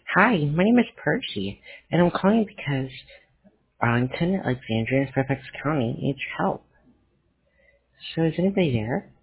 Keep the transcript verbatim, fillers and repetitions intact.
Hi, my name is Percy, and I'm calling because Arlington, Alexandria, and Fairfax County needs your help. So is anybody there?